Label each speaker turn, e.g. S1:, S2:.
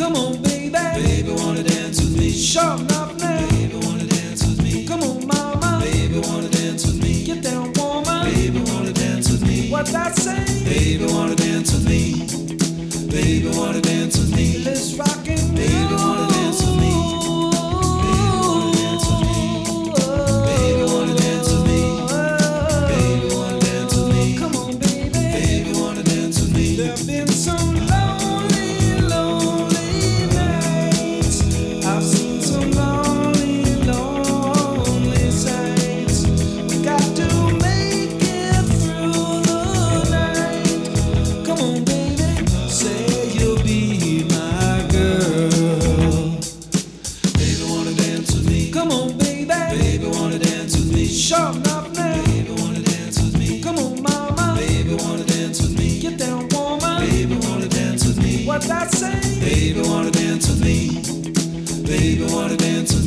S1: Come on, baby.
S2: Baby, wanna dance with me.
S1: Sharp enough now.
S2: Baby, wanna dance with me.
S1: Come on, mama.
S2: Baby, wanna dance with me.
S1: Get down, woman.
S2: Baby, wanna dance with me.
S1: What that say?
S2: Baby, wanna dance with me. Baby, wanna dance with me.
S1: Let's rock and roll.
S2: Baby, wanna dance with me. Baby, wanna dance with me. Baby, wanna dance with me. Baby, wanna dance with me.
S1: Come on, baby.
S2: Baby, wanna dance with me.
S1: There've been some lonely, lonely nights. I've seen some lonely, lonely sights. We got to make it through the night. Come on, baby. Say you'll be my girl.
S2: Baby, wanna dance with me.
S1: Come on, baby.
S2: Baby, wanna dance with me.
S1: Sharp enough now.
S2: Baby, wanna dance with me.
S1: Come on, mama.
S2: Baby, wanna dance with me.
S1: Get down, woman.
S2: Baby, wanna dance with me.
S1: What that say?
S2: Baby, wanna dance with me. Baby, wanna dance with me.